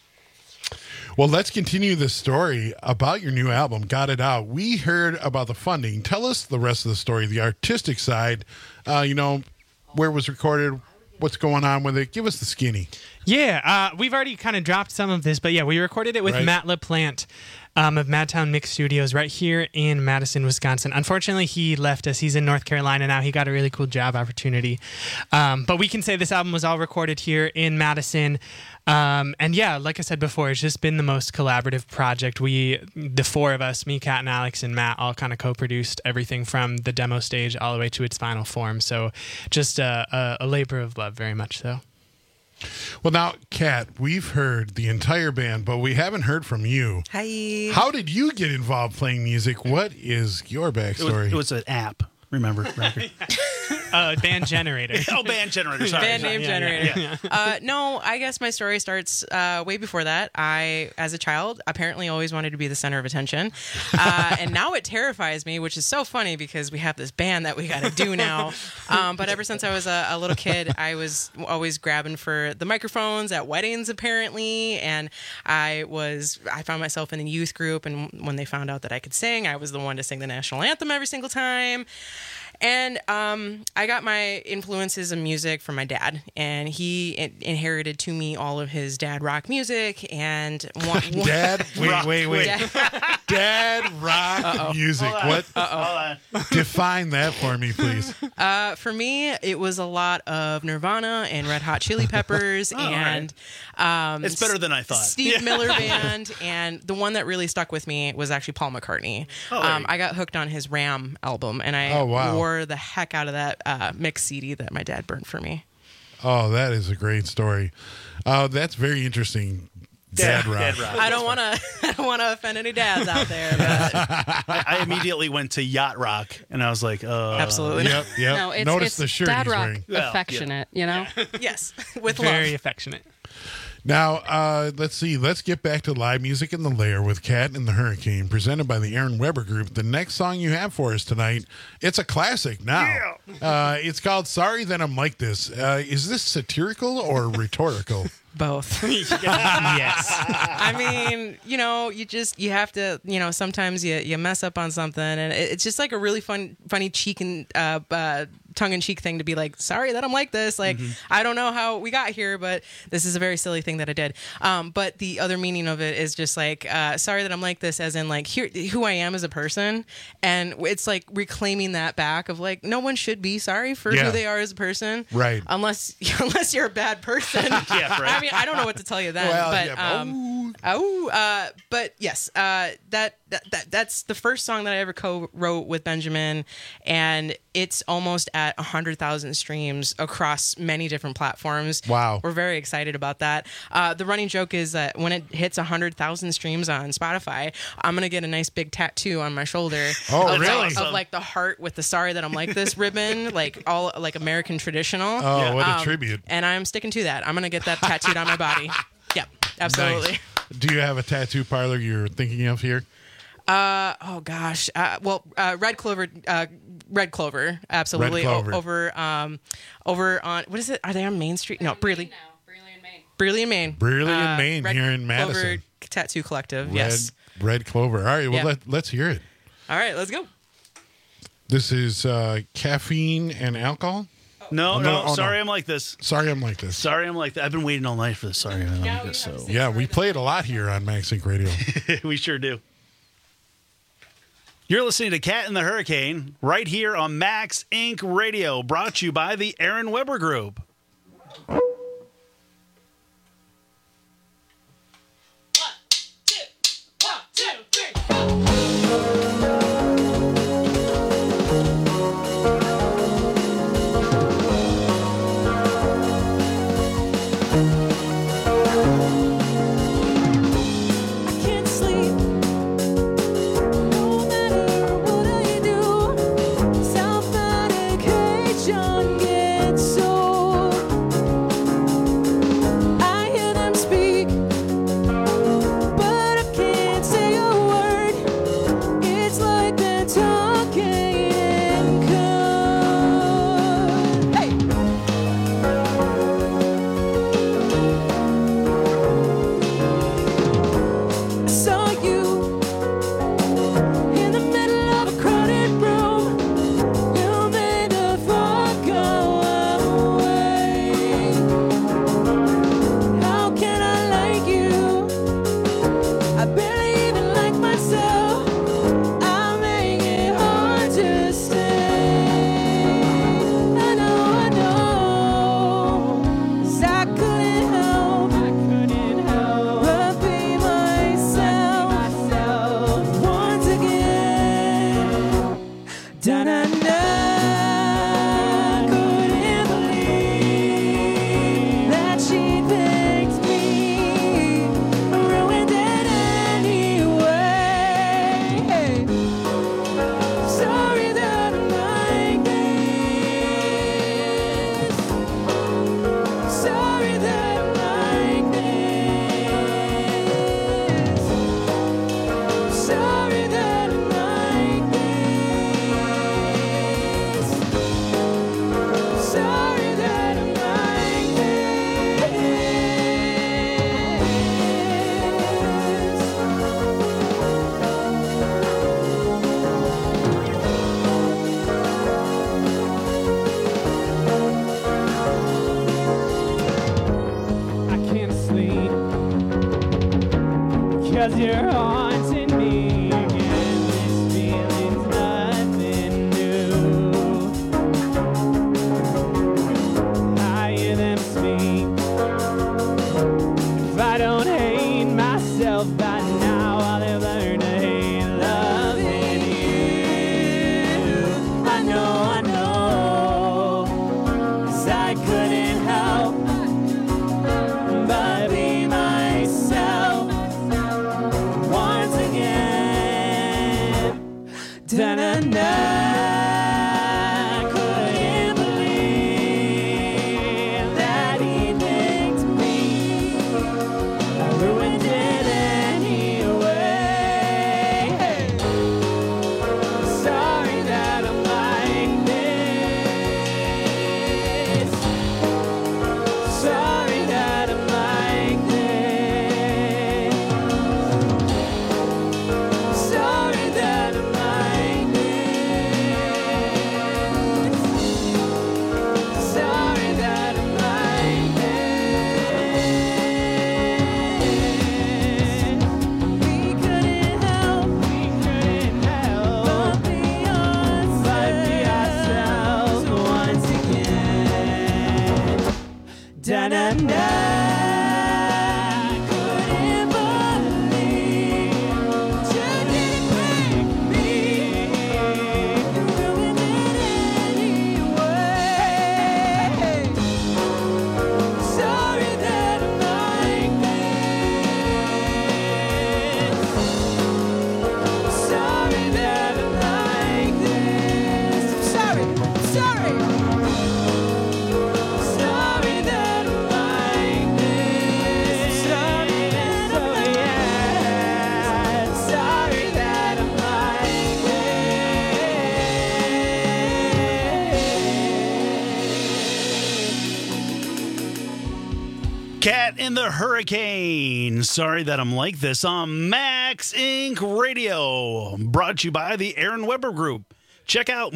Well, let's continue the story about your new album, Got It Out. We heard about the funding. Tell us the rest of the story, the artistic side, where it was recorded, what's going on with it. Give us the skinny. Yeah, we've already kind of dropped some of this, but yeah, we recorded it with Matt LaPlante of Madtown Mix Studios right here in Madison, Wisconsin. Unfortunately, he left us. He's in North Carolina now. He got a really cool job opportunity. But we can say this album was all recorded here in Madison. And yeah, like I said before, it's just been the most collaborative project. The four of us, me, Kat, and Alex, and Matt, all kind of co-produced everything from the demo stage all the way to its final form. So just a labor of love, very much so. Well, now, Kat, we've heard the entire band, but we haven't heard from you. Hi. How did you get involved playing music? What is your backstory? It was an app. Remember, Band Generator. Band Generator. Sorry. Band name Generator. Yeah. No, I guess my story starts way before that. I, as a child, apparently always wanted to be the center of attention. And now it terrifies me, which is so funny because we have this band that we got to do now. But ever since I was a little kid, I was always grabbing for the microphones at weddings, apparently. And I found myself in a youth group. And when they found out that I could sing, I was the one to sing the national anthem every single time. And I got my influences in music from my dad, and he inherited to me all of his dad rock music and Dad rock music. What? Define that for me, please. For me, it was a lot of Nirvana and Red Hot Chili Peppers, and it's better than I thought. Steve Miller Band, and the one that really stuck with me was actually Paul McCartney. I got hooked on his Ram album, and I wore the heck out of that mix CD that my dad burned for me. Oh, that is a great story. That's very interesting. Dad rock. I don't want to offend any dads out there. But I immediately went to yacht rock, and I was like, absolutely. Yep. No, Notice the shirt dad he's rock wearing. affectionate, you know? Yes, with Very love. affectionate. Now, let's see. Let's get back to live music in the lair with Cat and the Hurricane, presented by the Aaron Weber Group. The next song you have for us tonight, it's a classic now. It's called Sorry That I'm Like This. Is this satirical or rhetorical? Both. Yes. I mean, you have to, sometimes you mess up on something, and it's just like a really funny cheek and tongue-in-cheek thing to be like, sorry that I'm like this. Like, I don't know how we got here, but this is a very silly thing that I did. But the other meaning of it is just like, sorry that I'm like this, as in like, here, who I am as a person. And it's like reclaiming that back of like, no one should be sorry for who they are as a person. Right. Unless you're a bad person. Yeah, right. I mean, I don't know what to tell you then. But yes, that's the first song that I ever co-wrote with Benjamin, and it's almost at 100,000 streams across many different platforms. Wow. We're very excited about that. The running joke is that when it hits 100,000 streams on Spotify, I'm going to get a nice big tattoo on my shoulder. Oh, really? Of like the heart with the sorry that I'm like this ribbon, like all like American traditional. Oh, what a tribute. And I'm sticking to that. I'm going to get that tattooed on my body. Yep, absolutely. Nice. Do you have a tattoo parlor you're thinking of here? Oh gosh. Red Clover. Absolutely. Red Clover. Over on, what is it? Are they on Main Street? No, Brearley. Brearley in Maine. Brearley in Maine, Red here in Madison. Clover Tattoo Collective. Yes. Red Clover. All right. Well, Yeah. let's hear it. All right, let's go. This is caffeine and alcohol. No. Sorry, I'm like this. Sorry, I'm like this. Sorry, I'm like that. I've been waiting all night for this. Sorry, I'm like this. So Yeah, we play it a lot here on Max Inc. Radio. we sure do. You're listening to Cat and the Hurricane right here on Max Inc. Radio, brought to you by the Aaron Weber Group. Can't sleep. No matter what I do, self-medication gets so 'cause you're haunting me again. This feeling's nothing new. I hear them speak. If I don't hate myself by now, I'll have learned to hate loving you. I know, 'cause I couldn't help but be myself once again. Da-na-na. Couldn't believe that he linked me. I ruined it anyway. Sorry that I'm like this. Sorry that I'm like this. Sorry that I'm like this. Sorry that I'm like this. We couldn't help but be ourselves once again. Da-na-na. Couldn't believe you didn't break me. You ruined it anyway. Sorry that I'm like this. Sorry that I'm like this. Sorry. Sorry that I'm like this. Sorry that I'm Sorry that I'm like Cat in the Hurricane. Sorry that I'm like this on Max Inc. Radio. Brought to you by the Aaron Weber Group. Check out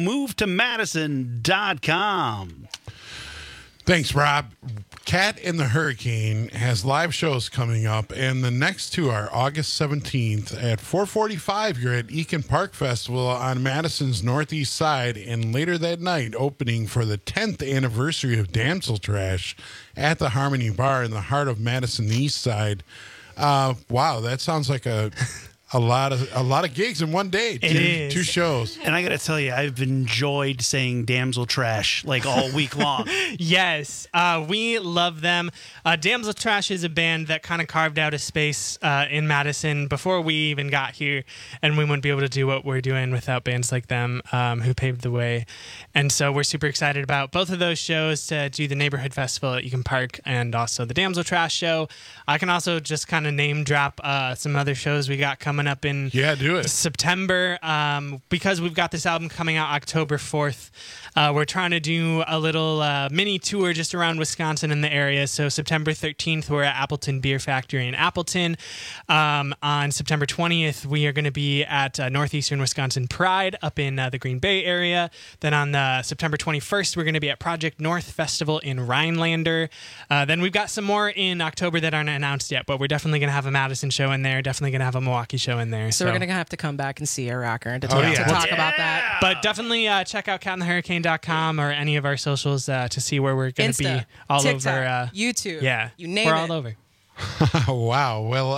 movetomadison.com. Thanks, Rob. Cat in the Hurricane has live shows coming up, and the next two are August 17th at 4:45. You're at Eakin Park Festival on Madison's northeast side, and later that night, opening for the 10th anniversary of Damsel Trash at the Harmony Bar in the heart of Madison East Side. Wow, that sounds like a lot of gigs in one day. Two shows. And I got to tell you, I've enjoyed saying Damsel Trash like all week long. Yes, we love them. Damsel Trash is a band that kind of carved out a space in Madison before we even got here, and we wouldn't be able to do what we're doing without bands like them who paved the way. And so we're super excited about both of those shows, to do the Neighborhood Festival at Eakin Park and also the Damsel Trash show. I can also just kind of name drop some other shows we got coming up in do it. September, because we've got this album coming out October 4th. We're trying to do a little mini tour just around Wisconsin and the area. So September 13th, we're at Appleton Beer Factory in Appleton. On September 20th, we are going to be at Northeastern Wisconsin Pride up in the Green Bay area. Then on September 21st, we're going to be at Project North Festival in Rhinelander. Then we've got some more in October that aren't announced yet, but we're definitely going to have a Madison show in there, definitely going to have a Milwaukee show in there. So we're going to have to come back and see a rocker to talk about that. But definitely check out catinthehurricane.com or any of our socials to see where we're going to be all TikTok, over. YouTube. Yeah. You name we're it. all over. Wow. Well,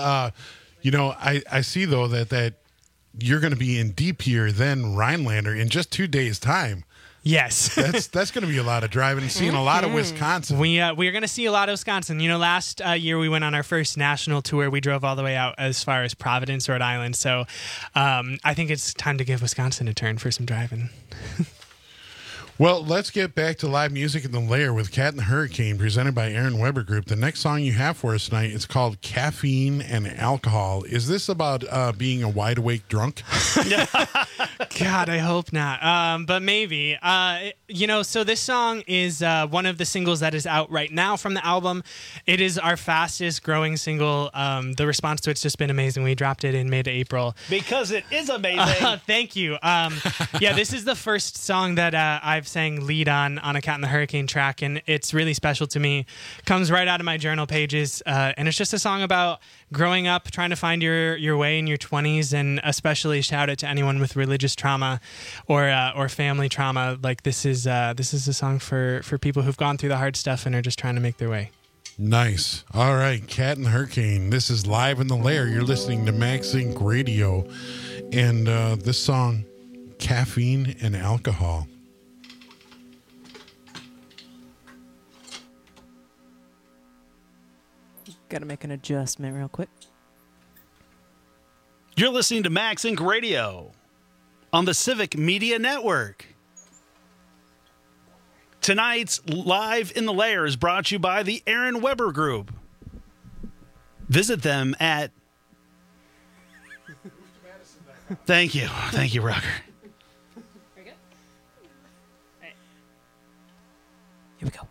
I see, though, that you're going to be in Deep here, then Rhinelander in just 2 days' time. Yes. That's going to be a lot of driving and seeing a lot of Wisconsin. We are going to see a lot of Wisconsin. Last year we went on our first national tour. We drove all the way out as far as Providence, Rhode Island. So I think it's time to give Wisconsin a turn for some driving. Well, let's get back to live music in the Lair with Cat and the Hurricane, presented by Aaron Weber Group. The next song you have for us tonight is called Caffeine and Alcohol. Is this about being a wide awake drunk? God, I hope not. But maybe. So this song is one of the singles that is out right now from the album. It is our fastest growing single. The response to it's just been amazing. We dropped it in mid-April. Because it is amazing. Thank you. This is the first song that I've sang lead on A Cat in the Hurricane track, and it's really special to me. Comes right out of my journal pages, and it's just a song about growing up, trying to find your way in your 20s, and especially shout out to anyone with religious trauma or family trauma. Like this is a song for people who've gone through the hard stuff and are just trying to make their way. Nice. All right, Cat in the Hurricane. This is Live in the Lair. You're listening to Max Inc. Radio, and this song, Caffeine and Alcohol. Got to make an adjustment real quick. You're listening to Max Inc. Radio on the Civic Media Network. Tonight's Live in the Lair is brought to you by the Aaron Weber Group. Visit them at... Thank you. Thank you, Rocker. Very good. All right. Here we go.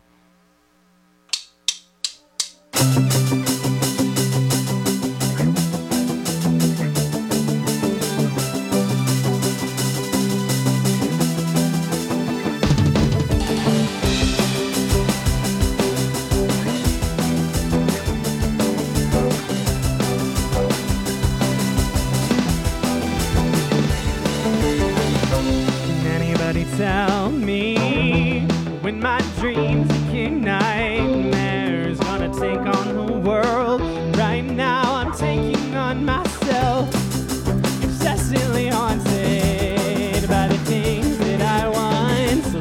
Tell me when my dreams became nightmares, gonna take on the world. Right now I'm taking on myself, obsessively haunted by the things that I once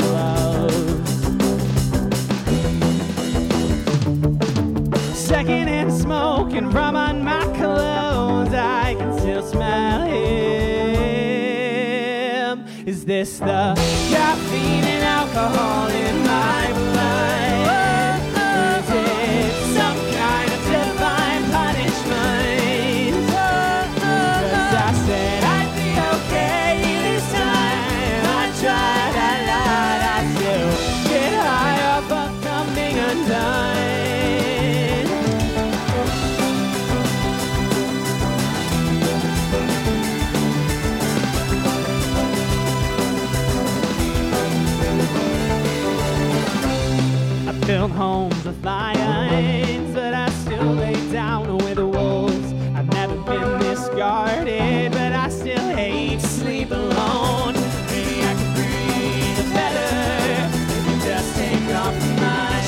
loved. Secondhand smoke and rum on my clothes, I can still smell him. Is this the caffeine and alcohol in my blood? Or is it some kind of divine punishment? 'Cause I said I'd be okay this time. I tried a lot, I still get high off of coming undone. Built homes of lions, but I still lay down with the wolves. I've never been this guarded, but I still hate to sleep alone. Maybe I could breathe better if you just take off my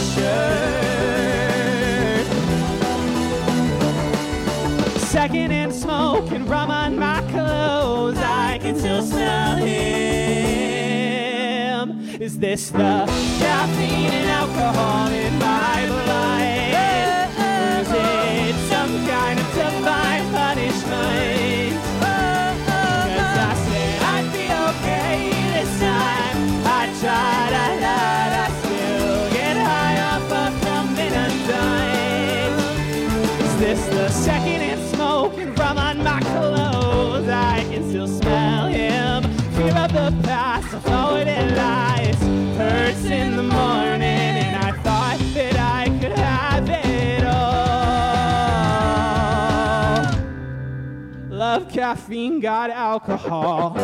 shirt. Secondhand smoke and rum on my clothes, I can still smell him. Is this the caffeine and alcohol in my blood? Or is it some kind of divine punishment? 'Cause I said I'd be okay this time. I tried a lot, I still get high off of coming undone. Is this the secondhand smoke and rum on my clothes? I can still smell him. Fear of the past, I forward it lies. Hurts in the morning, and I thought that I could have it all. Love, caffeine, got alcohol.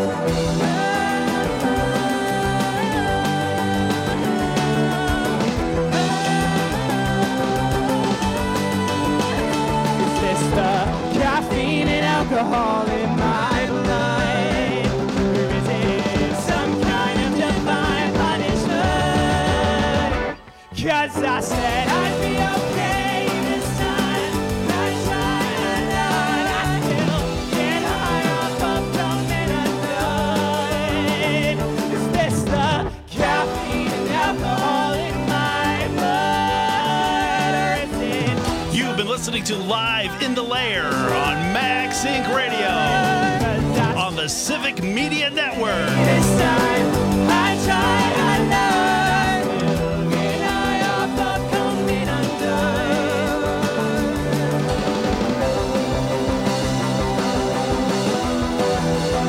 Is this the caffeine and alcohol in my blood? Or is it some kind of divine punishment? 'Cause I said I'd be okay this time. I tried a lot, I still get high off of coming undone. Is this the caffeine and alcohol in my blood? Or is it... You've been listening to Live in the Lair on Max Inc. Radio on the Civic Media Network. This time I tried a lot, still get high off of coming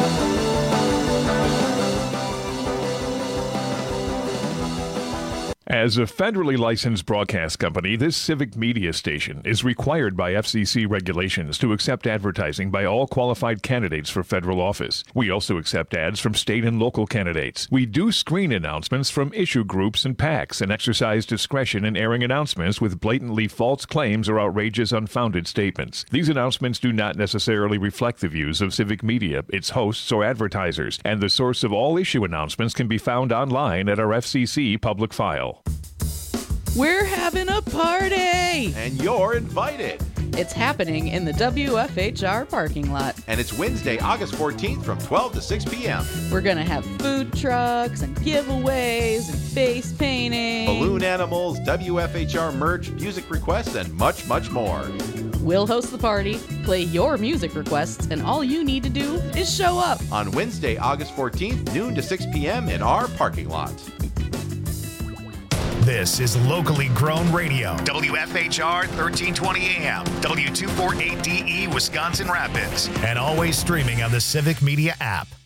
All As a federally licensed broadcast company, this civic media station is required by FCC regulations to accept advertising by all qualified candidates for federal office. We also accept ads from state and local candidates. We do screen announcements from issue groups and PACs and exercise discretion in airing announcements with blatantly false claims or outrageous unfounded statements. These announcements do not necessarily reflect the views of civic media, its hosts, or advertisers, and the source of all issue announcements can be found online at our FCC public file. We're having a party! And you're invited. It's happening in the WFHR parking lot. And it's Wednesday, August 14th from 12 to 6 p.m. We're going to have food trucks and giveaways and face painting. Balloon animals, WFHR merch, music requests, and much, much more. We'll host the party, play your music requests, and all you need to do is show up. On Wednesday, August 14th, noon to 6 p.m. in our parking lot. This is locally grown radio. WFHR 1320 AM, W248DE Wisconsin Rapids, and always streaming on the Civic Media app.